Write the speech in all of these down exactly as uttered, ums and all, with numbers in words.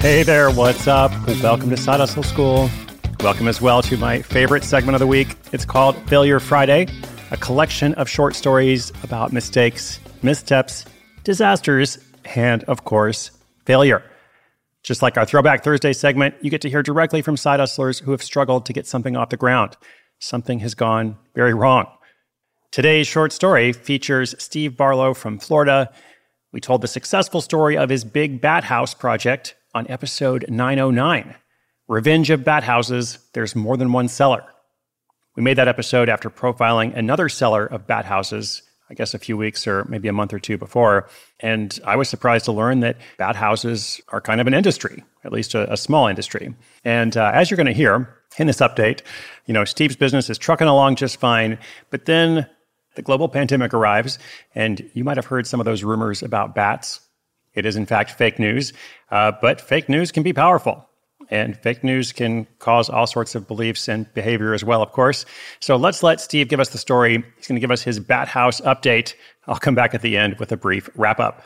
Hey there, what's up? Welcome to Side Hustle School. Welcome as well to my favorite segment of the week. It's called Failure Friday, a collection of short stories about mistakes, missteps, disasters, and, of course, failure. Just like our Throwback Thursday segment, you get to hear directly from side hustlers who have struggled to get something off the ground. Something has gone very wrong. Today's short story features Steve Barlow from Florida. We told the successful story of his Big Bat House project on episode nine oh nine. Revenge of Bat Houses, there's more than one seller. We made that episode after profiling another seller of bat houses, I guess a few weeks or maybe a month or two before. And I was surprised to learn that bat houses are kind of an industry, at least a, a small industry. And uh, as you're going to hear in this update, you know, Steve's business is trucking along just fine, but then the global pandemic arrives, and you might have heard some of those rumors about bats. It is, in fact, fake news, uh, but fake news can be powerful. And fake news can cause all sorts of beliefs and behavior as well, of course. So let's let Steve give us the story. He's going to give us his Bat House update. I'll come back at the end with a brief wrap-up.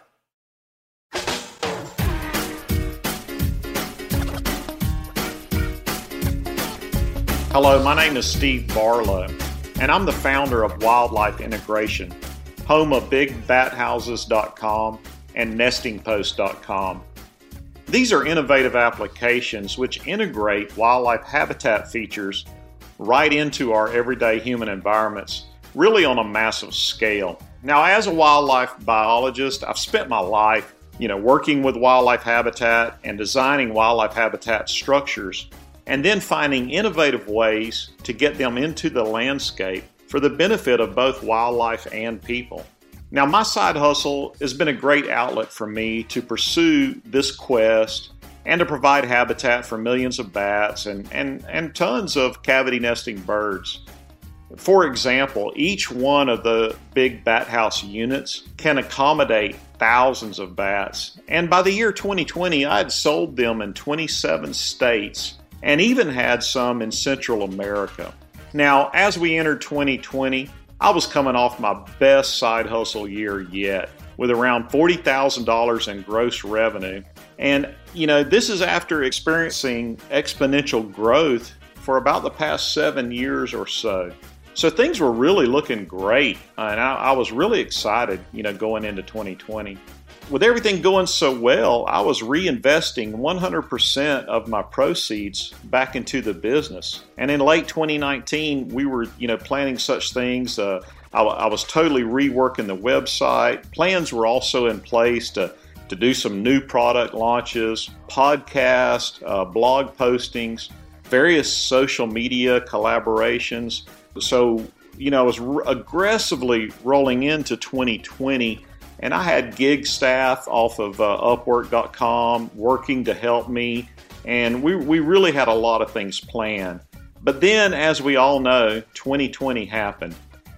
Hello, my name is Steve Barlow, and I'm the founder of Wildlife Integration, home of big bat houses dot com and nesting post dot com. These are innovative applications which integrate wildlife habitat features right into our everyday human environments, really on a massive scale. Now, as a wildlife biologist, I've spent my life, you know, working with wildlife habitat and designing wildlife habitat structures, and then finding innovative ways to get them into the landscape for the benefit of both wildlife and people. Now, my side hustle has been a great outlet for me to pursue this quest and to provide habitat for millions of bats and, and, and tons of cavity nesting birds. For example, each one of the big bat house units can accommodate thousands of bats. And by the year twenty twenty, I had sold them in twenty-seven states and even had some in Central America. Now, as we entered twenty twenty, I was coming off my best side hustle year yet, with around forty thousand dollars in gross revenue. And, you know, this is after experiencing exponential growth for about the past seven years or so. So things were really looking great, and I, I was really excited, you know, going into twenty twenty. With everything going so well, I was reinvesting one hundred percent of my proceeds back into the business. And in late twenty nineteen, we were, you know, planning such things. Uh, I, I was totally reworking the website. Plans were also in place to, to do some new product launches, podcasts, uh, blog postings, various social media collaborations. So, you know, I was r- aggressively rolling into twenty twenty. And I had gig staff off of uh, Upwork dot com working to help me. And we, we really had a lot of things planned. But then, as we all know, twenty twenty happened.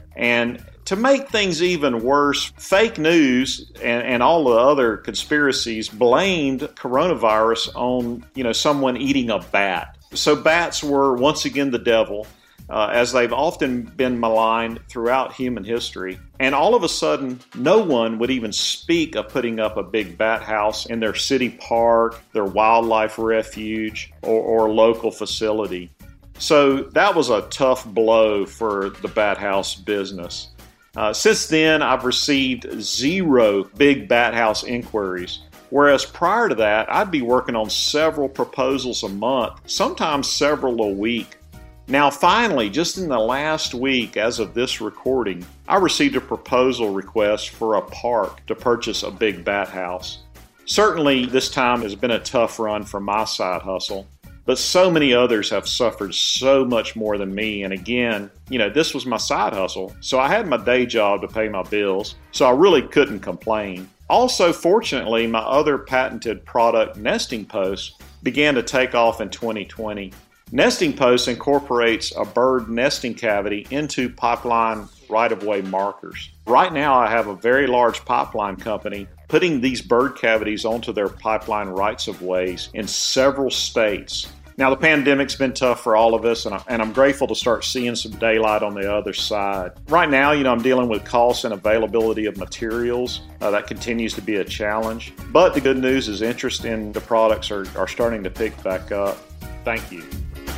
And to make things even worse, fake news and, and all the other conspiracies blamed coronavirus on, you know, someone eating a bat. So bats were once again the devil. Uh, as they've often been maligned throughout human history. And all of a sudden, no one would even speak of putting up a big bat house in their city park, their wildlife refuge, or, or local facility. So that was a tough blow for the bat house business. Uh, since then, I've received zero big bat house inquiries. Whereas prior to that, I'd be working on several proposals a month, sometimes several a week. Now, finally, just in the last week, as of this recording, I received a proposal request for a park to purchase a big bat house. Certainly, this time has been a tough run for my side hustle, but so many others have suffered so much more than me. And again, you know, this was my side hustle, so I had my day job to pay my bills, so I really couldn't complain. Also, fortunately, my other patented product, Nesting Post, began to take off in twenty twenty. Nesting Post incorporates a bird nesting cavity into pipeline right-of-way markers. Right now, I have a very large pipeline company putting these bird cavities onto their pipeline rights-of-ways in several states. Now, the pandemic's been tough for all of us, and, I, and I'm grateful to start seeing some daylight on the other side. Right now, you know, I'm dealing with cost and availability of materials. Uh, that continues to be a challenge. But the good news is interest in the products are, are starting to pick back up. Thank you.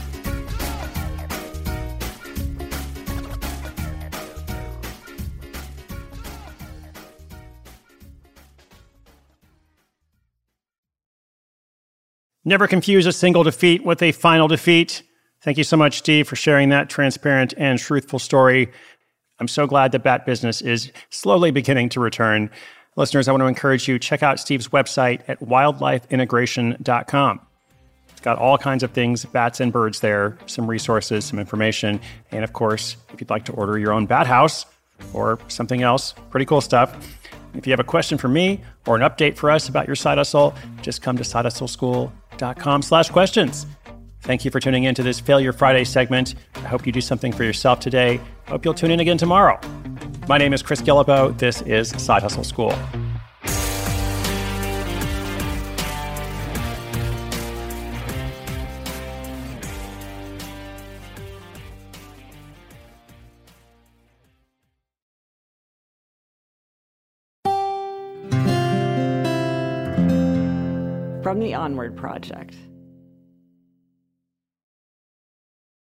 Never confuse a single defeat with a final defeat. Thank you so much, Steve, for sharing that transparent and truthful story. I'm so glad that bat business is slowly beginning to return. Listeners, I want to encourage you, check out Steve's website at wildlife integration dot com. It's got all kinds of things, bats and birds there, some resources, some information. And of course, if you'd like to order your own bat house or something else, pretty cool stuff. If you have a question for me or an update for us about your side hustle, just come to side hustle school dot com slash questions. Thank you for tuning in to this Failure Friday segment. I hope you do something for yourself today. I hope you'll tune in again tomorrow. My name is Chris Guillebeau. This is Side Hustle School. From the Onward Project.